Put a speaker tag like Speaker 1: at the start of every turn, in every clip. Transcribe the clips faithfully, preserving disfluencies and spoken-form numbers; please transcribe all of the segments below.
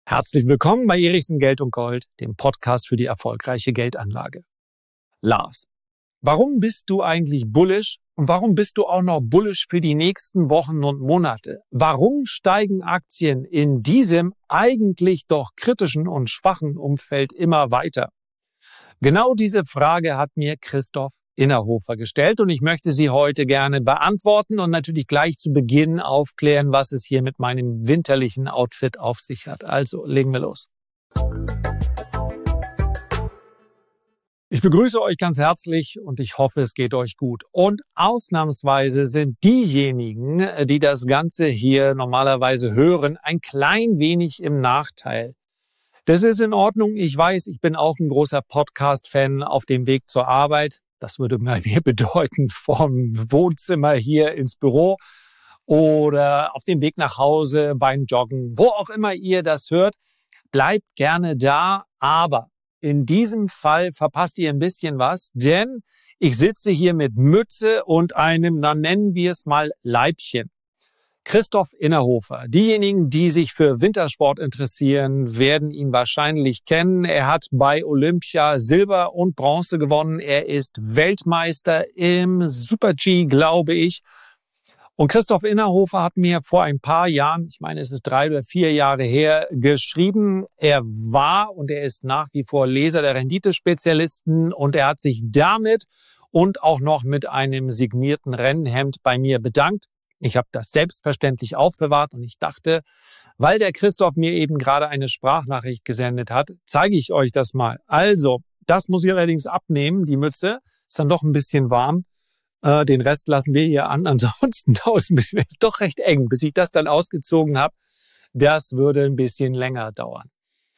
Speaker 1: Herzlich willkommen bei Erichsen Geld und Gold, dem Podcast für die erfolgreiche Geldanlage. Lars, warum bist du eigentlich bullish und warum bist du auch noch bullish für die nächsten Wochen und Monate? Warum steigen Aktien in diesem eigentlich doch kritischen und schwachen Umfeld immer weiter? Genau diese Frage hat mir Christoph Innerhofer gestellt und ich möchte sie heute gerne beantworten und natürlich gleich zu Beginn aufklären, was es hier mit meinem winterlichen Outfit auf sich hat. Also legen wir los. Ich begrüße euch ganz herzlich und ich hoffe, es geht euch gut. Und ausnahmsweise sind diejenigen, die das Ganze hier normalerweise hören, ein klein wenig im Nachteil. Das ist in Ordnung. Ich weiß, ich bin auch ein großer Podcast-Fan auf dem Weg zur Arbeit. Das würde bei mir bedeuten, vom Wohnzimmer hier ins Büro oder auf dem Weg nach Hause beim Joggen. Wo auch immer ihr das hört, bleibt gerne da. Aber in diesem Fall verpasst ihr ein bisschen was, denn ich sitze hier mit Mütze und einem, na nennen wir es mal, Leibchen. Christoph Innerhofer. Diejenigen, die sich für Wintersport interessieren, werden ihn wahrscheinlich kennen. Er hat bei Olympia Silber und Bronze gewonnen. Er ist Weltmeister im Super-G, glaube ich. Und Christoph Innerhofer hat mir vor ein paar Jahren, ich meine, es ist drei oder vier Jahre her, geschrieben, er war und er ist nach wie vor Leser der Renditespezialisten und er hat sich damit und auch noch mit einem signierten Rennhemd bei mir bedankt. Ich habe das selbstverständlich aufbewahrt und ich dachte, weil der Christoph mir eben gerade eine Sprachnachricht gesendet hat, zeige ich euch das mal. Also, das muss ich allerdings abnehmen, die Mütze. Ist dann doch ein bisschen warm. Äh, den Rest lassen wir hier an. Ansonsten dauert es ein bisschen, ist doch recht eng, bis ich das dann ausgezogen habe. Das würde ein bisschen länger dauern.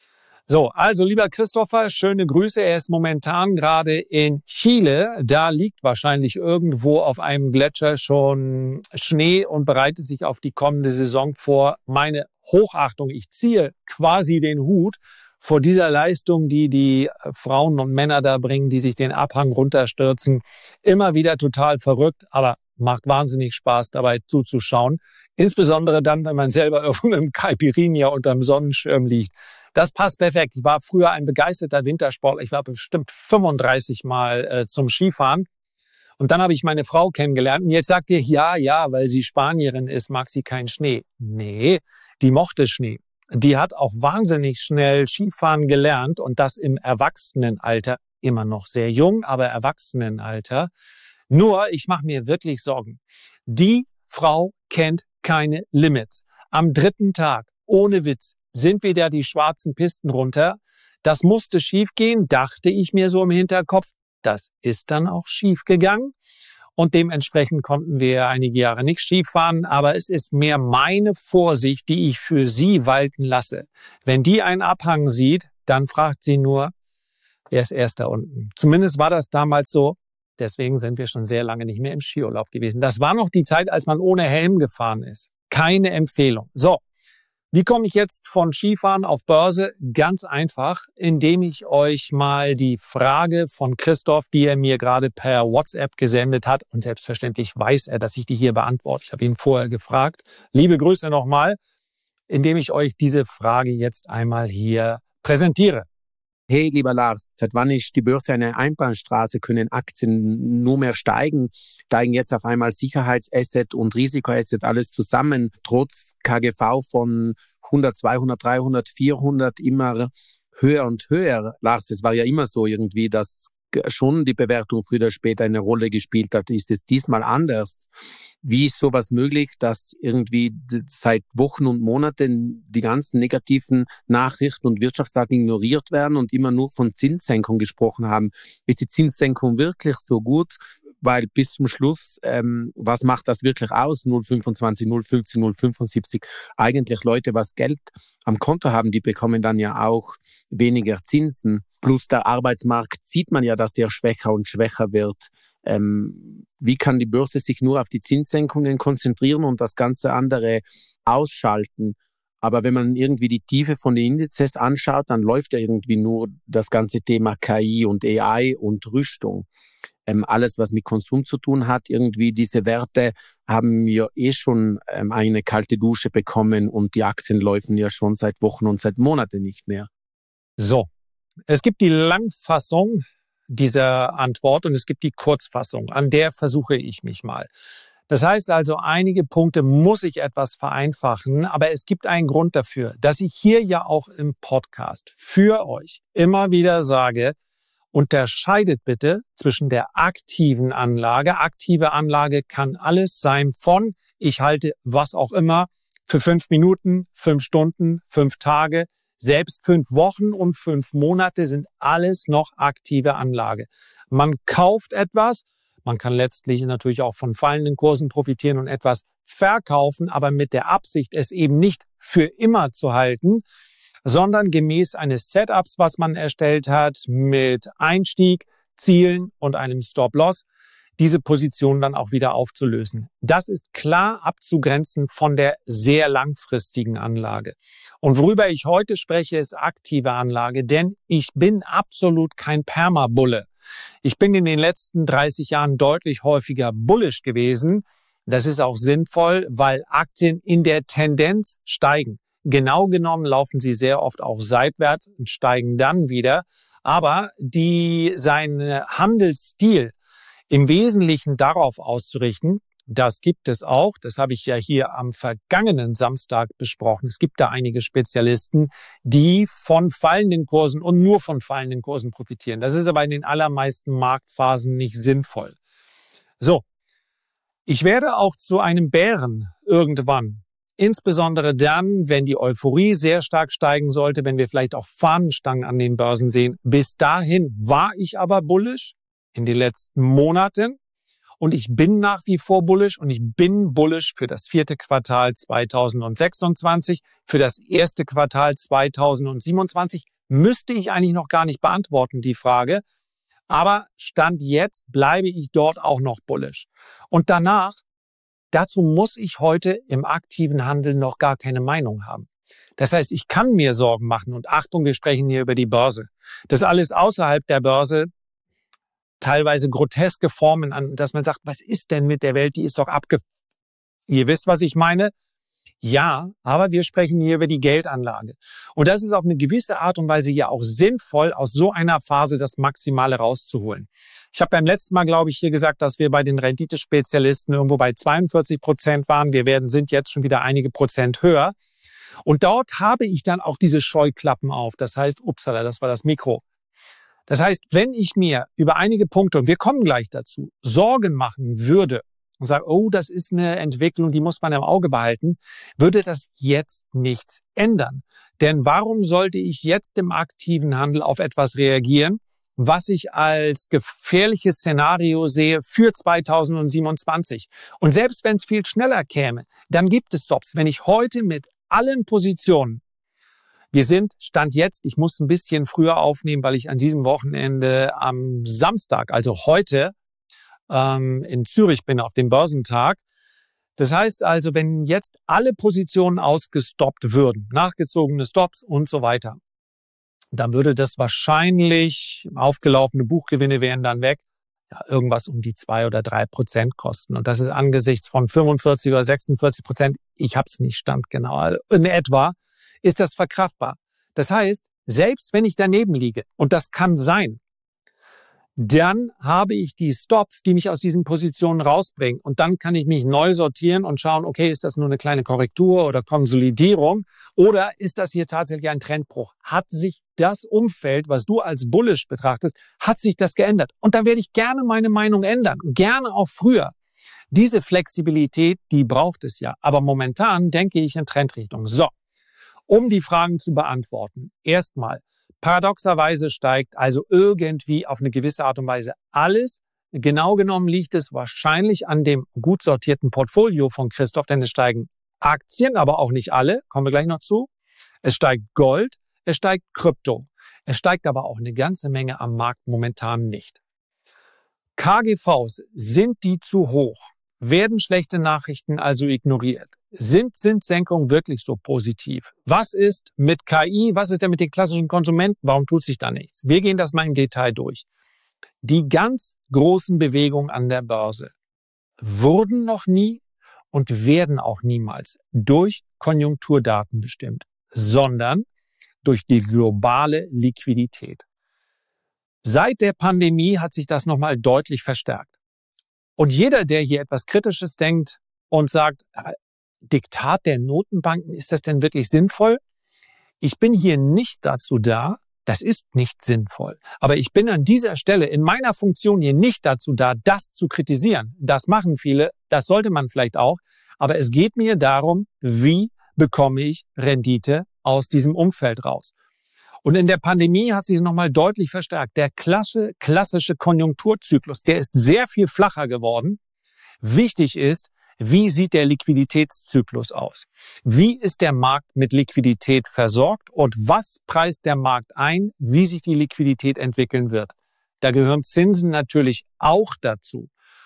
Speaker 1: So, also lieber Christopher, schöne Grüße. Er ist momentan gerade in Chile. Da liegt wahrscheinlich irgendwo auf einem Gletscher schon Schnee und bereitet sich auf die kommende Saison vor. Meine Hochachtung, ich ziehe quasi den Hut vor dieser Leistung, die die Frauen und Männer da bringen, die sich den Abhang runterstürzen. Immer wieder total verrückt, aber macht wahnsinnig Spaß dabei zuzuschauen. Insbesondere dann, wenn man selber irgendwo im Caipirinha unterm Sonnenschirm liegt. Das passt perfekt. Ich war früher ein begeisterter Wintersportler. Ich war bestimmt fünfunddreißig Mal äh, zum Skifahren. Und dann habe ich meine Frau kennengelernt. Und jetzt sagt ihr, ja, ja, weil sie Spanierin ist, mag sie keinen Schnee. Nee, die mochte Schnee. Die hat auch wahnsinnig schnell Skifahren gelernt und das im Erwachsenenalter. Immer noch sehr jung, aber Erwachsenenalter. Nur, ich mache mir wirklich Sorgen. Die Frau kennt keine Limits. Am dritten Tag, ohne Witz, sind wieder die schwarzen Pisten runter. Das musste schiefgehen, dachte ich mir so im Hinterkopf. Das ist dann auch schief gegangen. Und dementsprechend konnten wir einige Jahre nicht Skifahren. Aber es ist mehr meine Vorsicht, die ich für sie walten lasse. Wenn die einen Abhang sieht, dann fragt sie nur, wer ist erst da unten? Zumindest war das damals so. Deswegen sind wir schon sehr lange nicht mehr im Skiurlaub gewesen. Das war noch die Zeit, als man ohne Helm gefahren ist. Keine Empfehlung. So. Wie komme ich jetzt von Skifahren auf Börse? Ganz einfach, indem ich euch mal die Frage von Christoph, die er mir gerade per WhatsApp gesendet hat, und selbstverständlich weiß er, dass ich die hier beantworte. Ich habe ihn vorher gefragt. Liebe Grüße nochmal, indem ich euch diese Frage jetzt einmal hier präsentiere.
Speaker 2: Hey, lieber Lars, seit wann ist die Börse eine Einbahnstraße? Können Aktien nur mehr steigen? Steigen jetzt auf einmal Sicherheitsasset und Risikoasset alles zusammen, trotz K G V von hundert, zweihundert, dreihundert, vierhundert immer höher und höher? Lars, das war ja immer so irgendwie, dass schon die Bewertung früher oder später eine Rolle gespielt hat. Ist es diesmal anders? Wie ist sowas möglich, dass irgendwie seit Wochen und Monaten die ganzen negativen Nachrichten und Wirtschaftsdaten ignoriert werden und immer nur von Zinssenkung gesprochen haben? Ist die Zinssenkung wirklich so gut? Weil bis zum Schluss, ähm, was macht das wirklich aus? null Komma fünfundzwanzig, null Komma fünfzig, null Komma fünfundsiebzig. Eigentlich Leute, was Geld am Konto haben, die bekommen dann ja auch weniger Zinsen. Plus der Arbeitsmarkt sieht man ja, dass der schwächer und schwächer wird. Ähm, wie kann die Börse sich nur auf die Zinssenkungen konzentrieren und das ganze andere ausschalten? Aber wenn man irgendwie die Tiefe von den Indizes anschaut, dann läuft ja irgendwie nur das ganze Thema K I und A I und Rüstung. ähm, alles, was mit Konsum zu tun hat. Irgendwie diese Werte haben ja eh schon ähm, eine kalte Dusche bekommen und die Aktien laufen ja schon seit Wochen und seit Monaten nicht mehr.
Speaker 1: So, es gibt die Langfassung dieser Antwort und es gibt die Kurzfassung. An der versuche ich mich mal. Das heißt also, einige Punkte muss ich etwas vereinfachen, aber es gibt einen Grund dafür, dass ich hier ja auch im Podcast für euch immer wieder sage, unterscheidet bitte zwischen der aktiven Anlage. Aktive Anlage kann alles sein von, ich halte was auch immer, für fünf Minuten, fünf Stunden, fünf Tage, selbst fünf Wochen und fünf Monate sind alles noch aktive Anlage. Man kauft etwas, man kann letztlich natürlich auch von fallenden Kursen profitieren und etwas verkaufen, aber mit der Absicht, es eben nicht für immer zu halten, sondern gemäß eines Setups, was man erstellt hat, mit Einstieg, Zielen und einem Stop-Loss, diese Position dann auch wieder aufzulösen. Das ist klar abzugrenzen von der sehr langfristigen Anlage. Und worüber ich heute spreche, ist aktive Anlage, denn ich bin absolut kein Permabulle. Ich bin in den letzten dreißig Jahren deutlich häufiger bullish gewesen. Das ist auch sinnvoll, weil Aktien in der Tendenz steigen. Genau genommen laufen sie sehr oft auch seitwärts und steigen dann wieder. Aber die, sein Handelsstil im Wesentlichen darauf auszurichten, das gibt es auch. Das habe ich ja hier am vergangenen Samstag besprochen. Es gibt da einige Spezialisten, die von fallenden Kursen und nur von fallenden Kursen profitieren. Das ist aber in den allermeisten Marktphasen nicht sinnvoll. So, ich werde auch zu einem Bären irgendwann. Insbesondere dann, wenn die Euphorie sehr stark steigen sollte, wenn wir vielleicht auch Fahnenstangen an den Börsen sehen. Bis dahin war ich aber bullish in den letzten Monaten und ich bin nach wie vor bullish und ich bin bullish für das vierte Quartal zweitausendsechsundzwanzig, für das erste Quartal zweitausendsiebenundzwanzig. Müsste ich eigentlich noch gar nicht beantworten, die Frage. Aber Stand jetzt bleibe ich dort auch noch bullish. Und danach, dazu muss ich heute im aktiven Handel noch gar keine Meinung haben. Das heißt, ich kann mir Sorgen machen. Und Achtung, wir sprechen hier über die Börse. Das alles außerhalb der Börse, teilweise groteske Formen an, dass man sagt, was ist denn mit der Welt? Die ist doch abge... Ihr wisst, was ich meine? Ja, aber wir sprechen hier über die Geldanlage. Und das ist auf eine gewisse Art und Weise ja auch sinnvoll, aus so einer Phase das Maximale rauszuholen. Ich habe beim letzten Mal, glaube ich, hier gesagt, dass wir bei den Renditespezialisten irgendwo bei zweiundvierzig Prozent waren. Wir werden, sind jetzt schon wieder einige Prozent höher. Und dort habe ich dann auch diese Scheuklappen auf. Das heißt, upsala, das war das Mikro. Das heißt, wenn ich mir über einige Punkte, und wir kommen gleich dazu, Sorgen machen würde und sage, oh, das ist eine Entwicklung, die muss man im Auge behalten, würde das jetzt nichts ändern. Denn warum sollte ich jetzt im aktiven Handel auf etwas reagieren, was ich als gefährliches Szenario sehe für zweitausendsiebenundzwanzig? Und selbst wenn es viel schneller käme, dann gibt es Stops. Wenn ich heute mit allen Positionen, wir sind, Stand jetzt, ich muss ein bisschen früher aufnehmen, weil ich an diesem Wochenende am Samstag, also heute, ähm, in Zürich bin auf dem Börsentag. Das heißt also, wenn jetzt alle Positionen ausgestoppt würden, nachgezogene Stops und so weiter, dann würde das wahrscheinlich, aufgelaufene Buchgewinne wären dann weg, ja, irgendwas um die zwei oder drei Prozent kosten. Und das ist angesichts von fünfundvierzig oder sechsundvierzig Prozent, ich habe es nicht standgenau, also in etwa, ist das verkraftbar. Das heißt, selbst wenn ich daneben liege, und das kann sein, dann habe ich die Stops, die mich aus diesen Positionen rausbringen. Und dann kann ich mich neu sortieren und schauen, okay, ist das nur eine kleine Korrektur oder Konsolidierung? Oder ist das hier tatsächlich ein Trendbruch? Hat sich das Umfeld, was du als bullish betrachtest, hat sich das geändert? Und dann werde ich gerne meine Meinung ändern. Gerne auch früher. Diese Flexibilität, die braucht es ja. Aber momentan denke ich in Trendrichtung. So. Um die Fragen zu beantworten, erstmal, paradoxerweise steigt also irgendwie auf eine gewisse Art und Weise alles. Genau genommen liegt es wahrscheinlich an dem gut sortierten Portfolio von Christoph, denn es steigen Aktien, aber auch nicht alle, kommen wir gleich noch zu. Es steigt Gold, es steigt Krypto. Es steigt aber auch eine ganze Menge am Markt momentan nicht. K G Vs, sind die zu hoch? Werden schlechte Nachrichten also ignoriert? Sind Zinssenkungen wirklich so positiv? Was ist mit K I? Was ist denn mit den klassischen Konsumenten? Warum tut sich da nichts? Wir gehen das mal im Detail durch. Die ganz großen Bewegungen an der Börse wurden noch nie und werden auch niemals durch Konjunkturdaten bestimmt, sondern durch die globale Liquidität. Seit der Pandemie hat sich das nochmal deutlich verstärkt. Und jeder, der hier etwas Kritisches denkt und sagt, Diktat der Notenbanken, ist das denn wirklich sinnvoll? Ich bin hier nicht dazu da, das ist nicht sinnvoll. Aber ich bin an dieser Stelle in meiner Funktion hier nicht dazu da, das zu kritisieren. Das machen viele, das sollte man vielleicht auch. Aber es geht mir darum, wie bekomme ich Rendite aus diesem Umfeld raus. Und in der Pandemie hat sich es nochmal deutlich verstärkt. Der klassische, klassische Konjunkturzyklus, der ist sehr viel flacher geworden. Wichtig ist, wie sieht der Liquiditätszyklus aus? Wie ist der Markt mit Liquidität versorgt und was preist der Markt ein, wie sich die Liquidität entwickeln wird? Da gehören Zinsen natürlich auch dazu.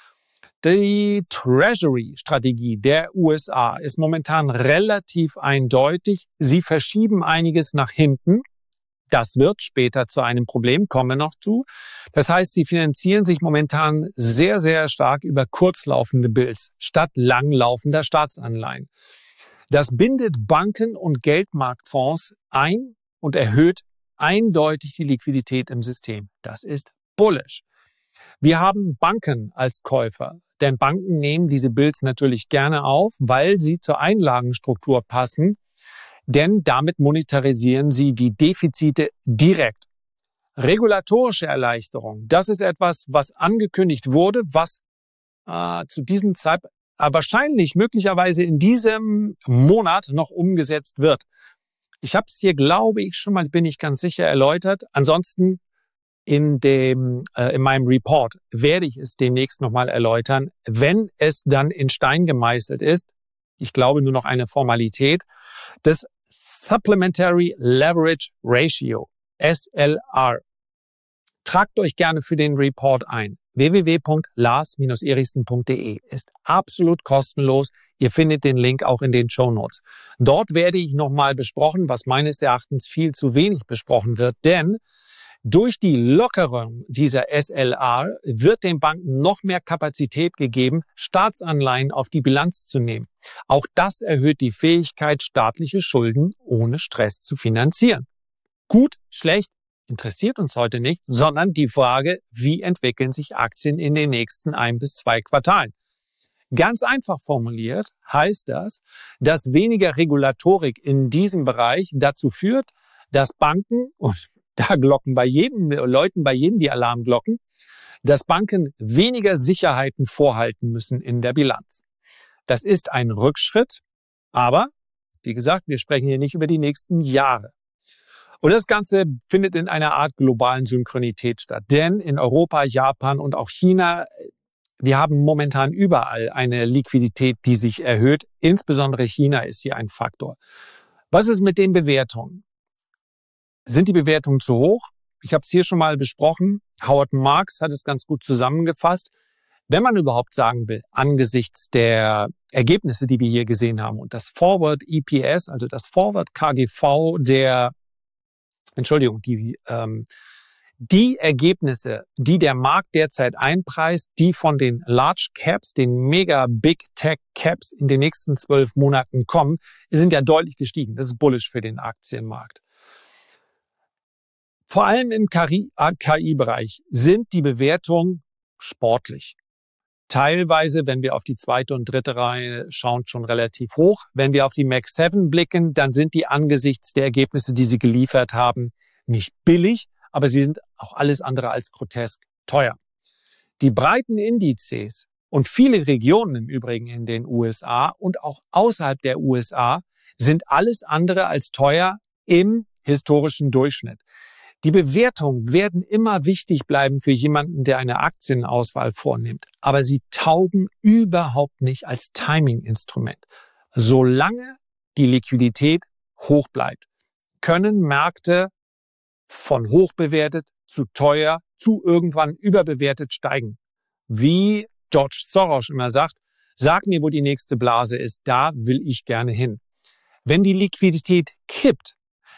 Speaker 1: Die Treasury-Strategie der U S A ist momentan relativ eindeutig. Sie verschieben einiges nach hinten. Das wird später zu einem Problem, kommen wir noch zu. Das heißt, sie finanzieren sich momentan sehr, sehr stark über kurzlaufende Bills statt langlaufender Staatsanleihen. Das bindet Banken und Geldmarktfonds ein und erhöht eindeutig die Liquidität im System. Das ist bullish. Wir haben Banken als Käufer, denn Banken nehmen diese Bills natürlich gerne auf, weil sie zur Einlagenstruktur passen. Denn damit monetarisieren sie die Defizite direkt. Regulatorische Erleichterung, das ist etwas, was angekündigt wurde, was äh, zu diesem Zeitpunkt äh, wahrscheinlich möglicherweise in diesem Monat noch umgesetzt wird. Ich habe es hier, glaube ich, schon mal, bin ich ganz sicher, erläutert. Ansonsten in, dem, äh, in meinem Report werde ich es demnächst nochmal erläutern, wenn es dann in Stein gemeißelt ist. Ich glaube, nur noch eine Formalität. Das Supplementary Leverage Ratio, S L R. Tragt euch gerne für den Report ein. w w w punkt lars Bindestrich erichsen punkt d e ist absolut kostenlos. Ihr findet den Link auch in den Shownotes. Dort werde ich nochmal besprochen, was meines Erachtens viel zu wenig besprochen wird, denn durch die Lockerung dieser S L R wird den Banken noch mehr Kapazität gegeben, Staatsanleihen auf die Bilanz zu nehmen. Auch das erhöht die Fähigkeit, staatliche Schulden ohne Stress zu finanzieren. Gut, schlecht, interessiert uns heute nicht, sondern die Frage, wie entwickeln sich Aktien in den nächsten ein bis zwei Quartalen? Ganz einfach formuliert heißt das, dass weniger Regulatorik in diesem Bereich dazu führt, dass Banken, und da glocken bei jedem, Leuten bei jedem die Alarmglocken, dass Banken weniger Sicherheiten vorhalten müssen in der Bilanz. Das ist ein Rückschritt, aber wie gesagt, wir sprechen hier nicht über die nächsten Jahre. Und das Ganze findet in einer Art globalen Synchronität statt. Denn in Europa, Japan und auch China, wir haben momentan überall eine Liquidität, die sich erhöht. Insbesondere China ist hier ein Faktor. Was ist mit den Bewertungen? Sind die Bewertungen zu hoch? Ich habe es hier schon mal besprochen. Howard Marks hat es ganz gut zusammengefasst. Wenn man überhaupt sagen will, angesichts der Ergebnisse, die wir hier gesehen haben und das Forward E P S, also das Forward K G V der, Entschuldigung, die, ähm, die Ergebnisse, die der Markt derzeit einpreist, die von den Large Caps, den Mega Big Tech Caps in den nächsten zwölf Monaten kommen, sind ja deutlich gestiegen. Das ist bullish für den Aktienmarkt. Vor allem im K I-Bereich sind die Bewertungen sportlich. Teilweise, wenn wir auf die zweite und dritte Reihe schauen, schon relativ hoch. Wenn wir auf die Mag sieben blicken, dann sind die angesichts der Ergebnisse, die sie geliefert haben, nicht billig, aber sie sind auch alles andere als grotesk teuer. Die breiten Indizes und viele Regionen im Übrigen in den U S A und auch außerhalb der U S A sind alles andere als teuer im historischen Durchschnitt. Die Bewertungen werden immer wichtig bleiben für jemanden, der eine Aktienauswahl vornimmt. Aber sie taugen überhaupt nicht als Timing-Instrument. Solange die Liquidität hoch bleibt, können Märkte von hoch bewertet zu teuer zu irgendwann überbewertet steigen. Wie George Soros immer sagt, sag mir, wo die nächste Blase ist, da will ich gerne hin. Wenn die Liquidität kippt,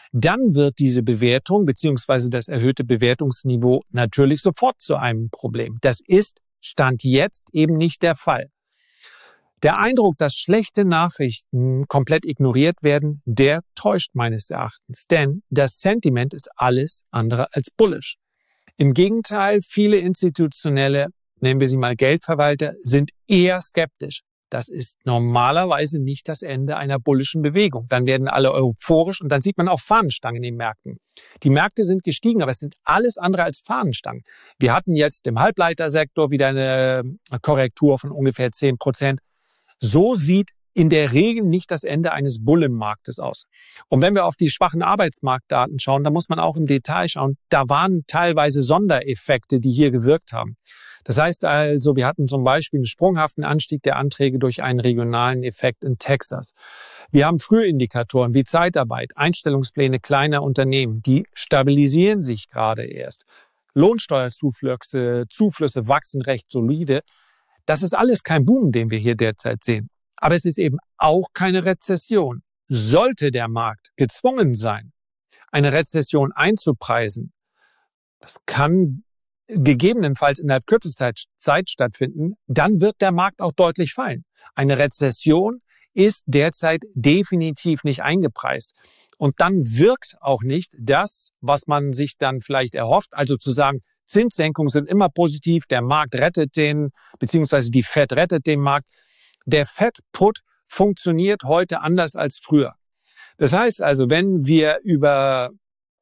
Speaker 1: dann wird diese Bewertung bzw. das erhöhte Bewertungsniveau natürlich sofort zu einem Problem. Das ist Stand jetzt eben nicht der Fall. Der Eindruck, dass schlechte Nachrichten komplett ignoriert werden, der täuscht meines Erachtens. Denn das Sentiment ist alles andere als bullish. Im Gegenteil, viele institutionelle, nennen wir sie mal Geldverwalter, sind eher skeptisch. Das ist normalerweise nicht das Ende einer bullischen Bewegung. Dann werden alle euphorisch und dann sieht man auch Fahnenstangen in den Märkten. Die Märkte sind gestiegen, aber es sind alles andere als Fahnenstangen. Wir hatten jetzt im Halbleitersektor wieder eine Korrektur von ungefähr zehn Prozent. So sieht in der Regel nicht das Ende eines Bullenmarktes aus. Und wenn wir auf die schwachen Arbeitsmarktdaten schauen, dann muss man auch im Detail schauen. Da waren teilweise Sondereffekte, die hier gewirkt haben. Das heißt also, wir hatten zum Beispiel einen sprunghaften Anstieg der Anträge durch einen regionalen Effekt in Texas. Wir haben Frühindikatoren wie Zeitarbeit, Einstellungspläne kleiner Unternehmen, die stabilisieren sich gerade erst. Lohnsteuerzuflüsse Zuflüsse wachsen recht solide. Das ist alles kein Boom, den wir hier derzeit sehen. Aber es ist eben auch keine Rezession. Sollte der Markt gezwungen sein, eine Rezession einzupreisen, das kann gegebenenfalls innerhalb kürzester Zeit stattfinden, dann wird der Markt auch deutlich fallen. Eine Rezession ist derzeit definitiv nicht eingepreist. Und dann wirkt auch nicht das, was man sich dann vielleicht erhofft, also zu sagen, Zinssenkungen sind immer positiv, der Markt rettet den, beziehungsweise die Fed rettet den Markt. Der Fed-Put funktioniert heute anders als früher. Das heißt also, wenn wir über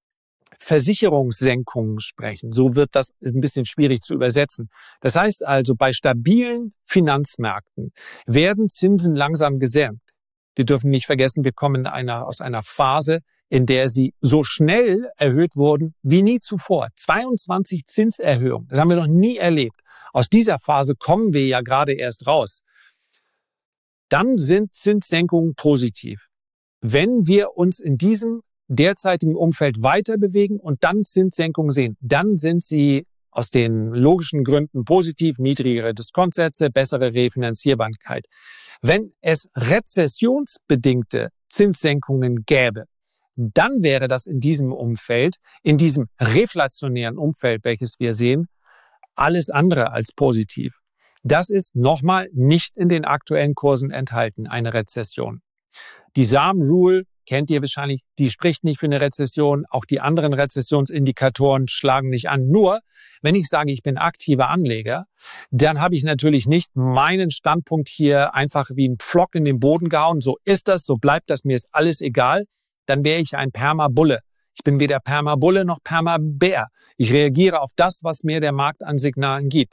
Speaker 1: Versicherungssenkungen sprechen, so wird das ein bisschen schwierig zu übersetzen. Das heißt also, bei stabilen Finanzmärkten werden Zinsen langsam gesenkt. Wir dürfen nicht vergessen, wir kommen einer, aus einer Phase, in der sie so schnell erhöht wurden wie nie zuvor. zweiundzwanzig Zinserhöhungen, das haben wir noch nie erlebt. Aus dieser Phase kommen wir ja gerade erst raus. Dann sind Zinssenkungen positiv. Wenn wir uns in diesem derzeitigen Umfeld weiter bewegen und dann Zinssenkungen sehen, dann sind sie aus den logischen Gründen positiv, niedrigere Diskontsätze, bessere Refinanzierbarkeit. Wenn es rezessionsbedingte Zinssenkungen gäbe, dann wäre das in diesem Umfeld, in diesem reflationären Umfeld, welches wir sehen, alles andere als positiv. Das ist nochmal nicht in den aktuellen Kursen enthalten, eine Rezession. Die S A M-Rule kennt ihr wahrscheinlich, die spricht nicht für eine Rezession. Auch die anderen Rezessionsindikatoren schlagen nicht an. Nur, wenn ich sage, ich bin aktiver Anleger, dann habe ich natürlich nicht meinen Standpunkt hier einfach wie ein Pflock in den Boden gehauen. So ist das, so bleibt das, mir ist alles egal. Dann wäre ich ein Perma-Bulle. Ich bin weder Perma-Bulle noch Perma-Bär. Ich reagiere auf das, was mir der Markt an Signalen gibt.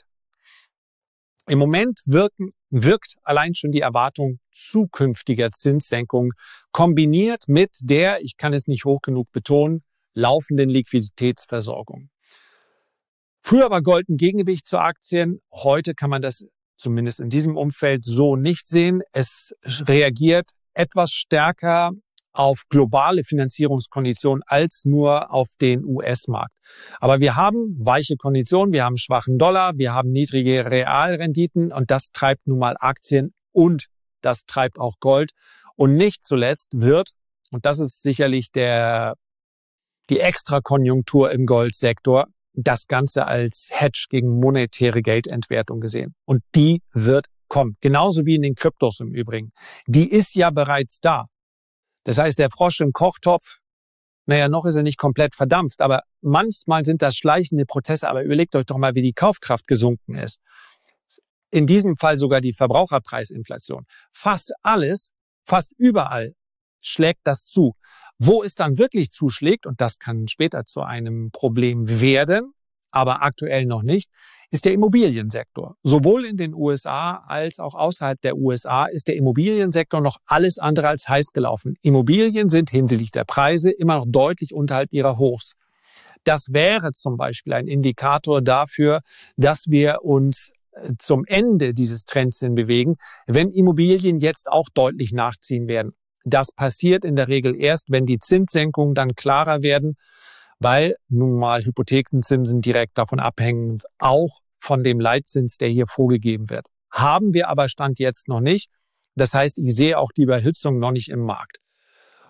Speaker 1: Im Moment wirken, wirkt allein schon die Erwartung zukünftiger Zinssenkungen kombiniert mit der, ich kann es nicht hoch genug betonen, laufenden Liquiditätsversorgung. Früher war Gold ein Gegengewicht zu Aktien. Heute kann man das zumindest in diesem Umfeld so nicht sehen. Es reagiert etwas stärker auf globale Finanzierungskonditionen als nur auf den U S-Markt. Aber wir haben weiche Konditionen, wir haben schwachen Dollar, wir haben niedrige Realrenditen und das treibt nun mal Aktien und das treibt auch Gold. Und nicht zuletzt wird, und das ist sicherlich der, die Extrakonjunktur im Goldsektor, das Ganze als Hedge gegen monetäre Geldentwertung gesehen. Und die wird kommen. Genauso wie in den Kryptos im Übrigen. Die ist ja bereits da. Das heißt, der Frosch im Kochtopf, naja, noch ist er nicht komplett verdampft, aber manchmal sind das schleichende Prozesse. Aber überlegt euch doch mal, wie die Kaufkraft gesunken ist. In diesem Fall sogar die Verbraucherpreisinflation. Fast alles, fast überall schlägt das zu. Wo es dann wirklich zuschlägt, und das kann später zu einem Problem werden, aber aktuell noch nicht, ist der Immobiliensektor. Sowohl in den U S A als auch außerhalb der U S A ist der Immobiliensektor noch alles andere als heiß gelaufen. Immobilien sind hinsichtlich der Preise immer noch deutlich unterhalb ihrer Hochs. Das wäre zum Beispiel ein Indikator dafür, dass wir uns zum Ende dieses Trends hin bewegen, wenn Immobilien jetzt auch deutlich nachziehen werden. Das passiert in der Regel erst, wenn die Zinssenkungen dann klarer werden, weil nun mal Hypothekenzinsen direkt davon abhängen, auch von dem Leitzins, der hier vorgegeben wird. Haben wir aber Stand jetzt noch nicht. Das heißt, ich sehe auch die Überhitzung noch nicht im Markt.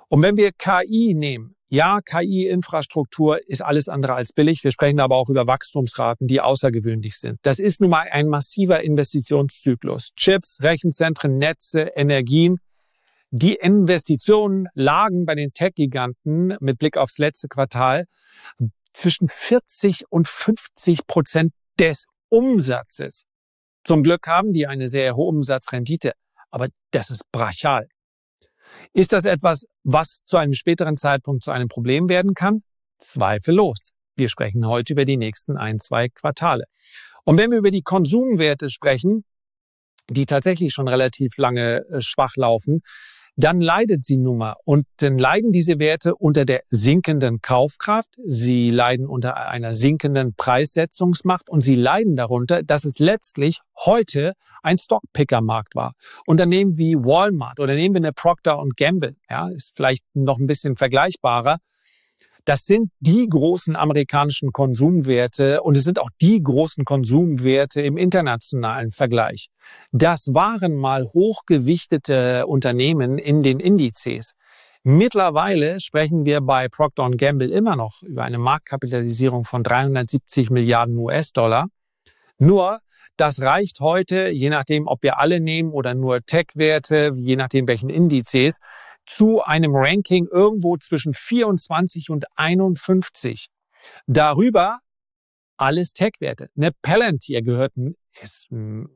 Speaker 1: Und wenn wir K I nehmen, ja, K I-Infrastruktur ist alles andere als billig. Wir sprechen aber auch über Wachstumsraten, die außergewöhnlich sind. Das ist nun mal ein massiver Investitionszyklus. Chips, Rechenzentren, Netze, Energien. Die Investitionen lagen bei den Tech-Giganten mit Blick aufs letzte Quartal zwischen vierzig und fünfzig Prozent des Umsatzes. Zum Glück haben die eine sehr hohe Umsatzrendite, aber das ist brachial. Ist das etwas, was zu einem späteren Zeitpunkt zu einem Problem werden kann? Zweifellos. Wir sprechen heute über die nächsten ein, zwei Quartale. Und wenn wir über die Konsumwerte sprechen, die tatsächlich schon relativ lange äh, schwach laufen, dann leidet sie nun mal. Und dann leiden diese Werte unter der sinkenden Kaufkraft, sie leiden unter einer sinkenden Preissetzungsmacht und sie leiden darunter, dass es letztlich heute ein Stockpicker-Markt war. Unternehmen wie Walmart oder nehmen wir eine Procter und Gamble, ja, ist vielleicht noch ein bisschen vergleichbarer. Das sind die großen amerikanischen Konsumwerte und es sind auch die großen Konsumwerte im internationalen Vergleich. Das waren mal hochgewichtete Unternehmen in den Indizes. Mittlerweile sprechen wir bei Procter und Gamble immer noch über eine Marktkapitalisierung von dreihundertsiebzig Milliarden U S-Dollar. Nur, das reicht heute, je nachdem, ob wir alle nehmen oder nur Tech-Werte, je nachdem welchen Indizes, zu einem Ranking irgendwo zwischen vierundzwanzig und einundfünfzig. Darüber alles Tech-Werte. Eine Palantir gehört, ist mh,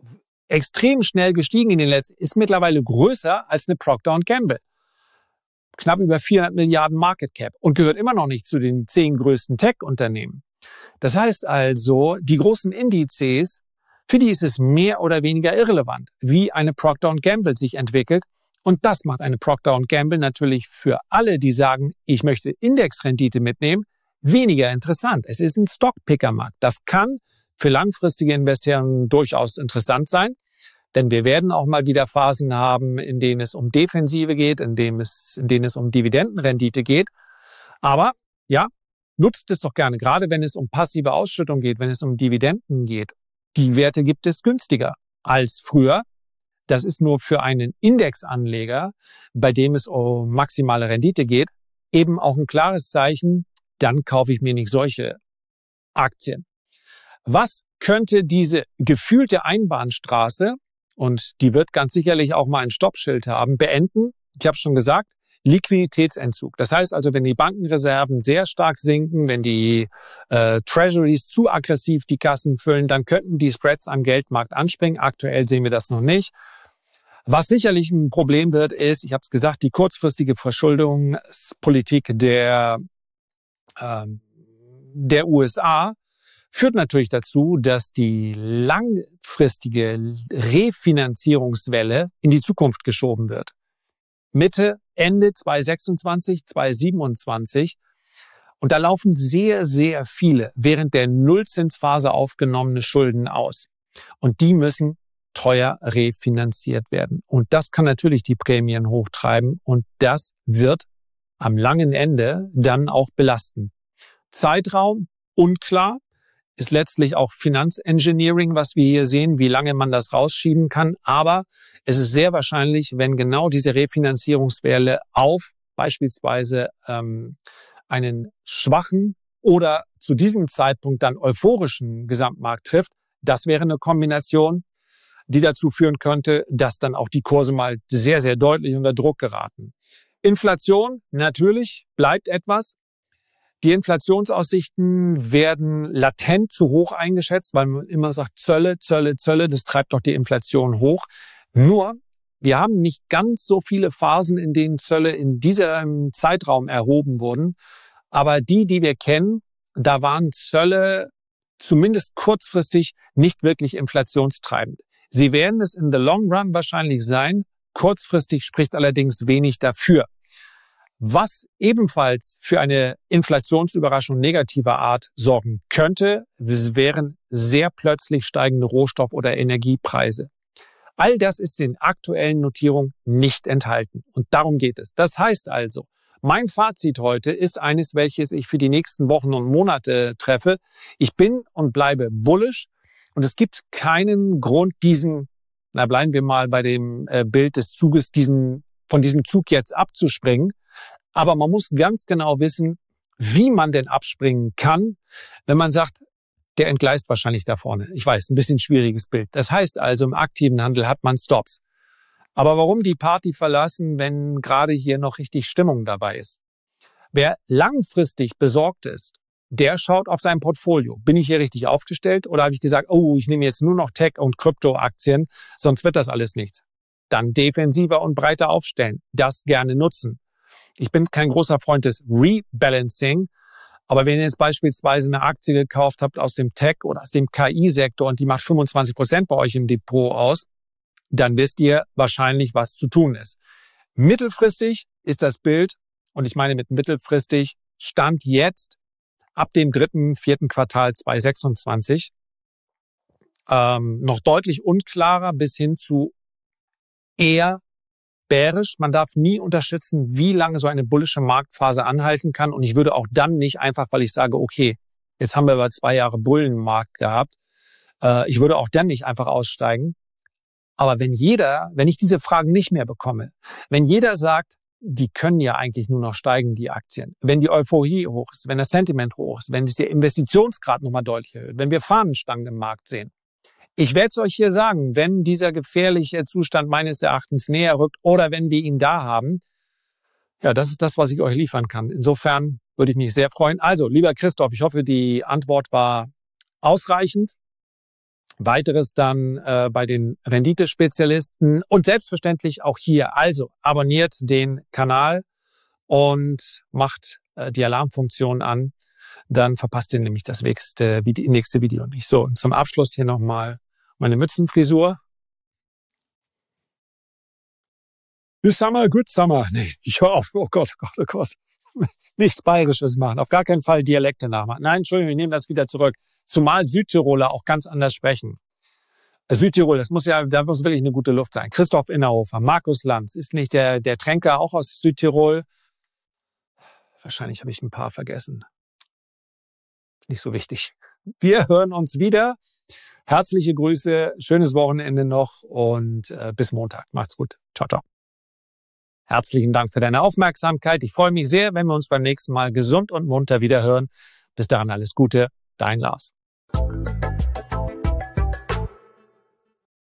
Speaker 1: extrem schnell gestiegen in den letzten, ist mittlerweile größer als eine Procter und Gamble. Knapp über vierhundert Milliarden Market Cap und gehört immer noch nicht zu den zehn größten Tech-Unternehmen. Das heißt also, die großen Indizes, für die ist es mehr oder weniger irrelevant, wie eine Procter und Gamble sich entwickelt. Und das macht eine Procter und Gamble natürlich für alle, die sagen, ich möchte Indexrendite mitnehmen, weniger interessant. Es ist ein Stockpicker-Markt. Das kann für langfristige Investoren durchaus interessant sein, denn wir werden auch mal wieder Phasen haben, in denen es um Defensive geht, in denen es, in denen es um Dividendenrendite geht. Aber ja, nutzt es doch gerne, gerade wenn es um passive Ausschüttung geht, wenn es um Dividenden geht. Die Werte gibt es günstiger als früher. Das ist nur für einen Indexanleger, bei dem es um maximale Rendite geht, eben auch ein klares Zeichen, dann kaufe ich mir nicht solche Aktien. Was könnte diese gefühlte Einbahnstraße, und die wird ganz sicherlich auch mal ein Stoppschild haben, beenden? Ich habe schon gesagt, Liquiditätsentzug. Das heißt also, wenn die Bankenreserven sehr stark sinken, wenn die äh, Treasuries zu aggressiv die Kassen füllen, dann könnten die Spreads am Geldmarkt anspringen. Aktuell sehen wir das noch nicht. Was sicherlich ein Problem wird, ist, ich habe es gesagt, die kurzfristige Verschuldungspolitik der, äh, der U S A führt natürlich dazu, dass die langfristige Refinanzierungswelle in die Zukunft geschoben wird. Mitte, Ende zwanzig sechsundzwanzig, zwanzig siebenundzwanzig. Und da laufen sehr, sehr viele während der Nullzinsphase aufgenommene Schulden aus. Und die müssen teuer refinanziert werden. Und das kann natürlich die Prämien hochtreiben und das wird am langen Ende dann auch belasten. Zeitraum unklar, ist letztlich auch Finanzengineering, was wir hier sehen, wie lange man das rausschieben kann. Aber es ist sehr wahrscheinlich, wenn genau diese Refinanzierungswelle auf beispielsweise ähm, einen schwachen oder zu diesem Zeitpunkt dann euphorischen Gesamtmarkt trifft, das wäre eine Kombination, die dazu führen könnte, dass dann auch die Kurse mal sehr, sehr deutlich unter Druck geraten. Inflation, natürlich, bleibt etwas. Die Inflationsaussichten werden latent zu hoch eingeschätzt, weil man immer sagt, Zölle, Zölle, Zölle, das treibt doch die Inflation hoch. Nur, wir haben nicht ganz so viele Phasen, in denen Zölle in diesem Zeitraum erhoben wurden. Aber die, die wir kennen, da waren Zölle zumindest kurzfristig nicht wirklich inflationstreibend. Sie werden es in the long run wahrscheinlich sein. Kurzfristig spricht allerdings wenig dafür. Was ebenfalls für eine Inflationsüberraschung negativer Art sorgen könnte, wären sehr plötzlich steigende Rohstoff- oder Energiepreise. All das ist in aktuellen Notierungen nicht enthalten. Und darum geht es. Das heißt also, mein Fazit heute ist eines, welches ich für die nächsten Wochen und Monate treffe. Ich bin und bleibe bullish und es gibt keinen Grund, diesen, na bleiben wir mal bei dem äh, Bild des Zuges, diesen von diesem Zug jetzt abzuspringen. Aber man muss ganz genau wissen, wie man denn abspringen kann, wenn man sagt, der entgleist wahrscheinlich da vorne. Ich weiß, ein bisschen schwieriges Bild. Das heißt also, im aktiven Handel hat man Stops. Aber warum die Party verlassen, wenn gerade hier noch richtig Stimmung dabei ist? Wer langfristig besorgt ist, der schaut auf sein Portfolio. Bin ich hier richtig aufgestellt oder habe ich gesagt, oh, ich nehme jetzt nur noch Tech- und Kryptoaktien, sonst wird das alles nichts. Dann defensiver und breiter aufstellen, das gerne nutzen. Ich bin kein großer Freund des Rebalancing, aber wenn ihr jetzt beispielsweise eine Aktie gekauft habt aus dem Tech- oder aus dem K I-Sektor und die macht fünfundzwanzig Prozent bei euch im Depot aus, dann wisst ihr wahrscheinlich, was zu tun ist. Mittelfristig ist das Bild, und ich meine mit mittelfristig, Stand jetzt ab dem dritten, vierten Quartal zweitausendsechsundzwanzig ähm, noch deutlich unklarer bis hin zu eher bärisch. Man darf nie unterschätzen, wie lange so eine bullische Marktphase anhalten kann. Und ich würde auch dann nicht einfach, weil ich sage, okay, jetzt haben wir über zwei Jahre Bullenmarkt gehabt, äh, ich würde auch dann nicht einfach aussteigen. Aber wenn jeder, wenn ich diese Fragen nicht mehr bekomme, wenn jeder sagt, die können ja eigentlich nur noch steigen, die Aktien, wenn die Euphorie hoch ist, wenn das Sentiment hoch ist, wenn sich der Investitionsgrad nochmal deutlich erhöht, wenn wir Fahnenstangen im Markt sehen. Ich werde es euch hier sagen, wenn dieser gefährliche Zustand meines Erachtens näher rückt oder wenn wir ihn da haben, ja, das ist das, was ich euch liefern kann. Insofern würde ich mich sehr freuen. Also, lieber Christoph, ich hoffe, die Antwort war ausreichend. Weiteres dann äh, bei den Renditespezialisten und selbstverständlich auch hier. Also, abonniert den Kanal und macht äh, die Alarmfunktion an. Dann verpasst ihr nämlich das nächste, nächste Video nicht. So, und zum Abschluss hier nochmal meine Mützenfrisur. Good summer, good summer. Nee, ich höre auf. Oh Gott, oh Gott, oh Gott. Nichts Bayerisches machen. Auf gar keinen Fall Dialekte nachmachen. Nein, Entschuldigung, ich nehme das wieder zurück. Zumal Südtiroler auch ganz anders sprechen. Südtirol, das muss ja, da muss wirklich eine gute Luft sein. Christoph Innerhofer, Markus Lanz, ist nicht der, der Tränker auch aus Südtirol? Wahrscheinlich habe ich ein paar vergessen. Nicht so wichtig. Wir hören uns wieder. Herzliche Grüße, schönes Wochenende noch und äh, bis Montag. Macht's gut. Ciao, ciao. Herzlichen Dank für deine Aufmerksamkeit. Ich freue mich sehr, wenn wir uns beim nächsten Mal gesund und munter wieder hören. Bis dahin alles Gute, dein Lars.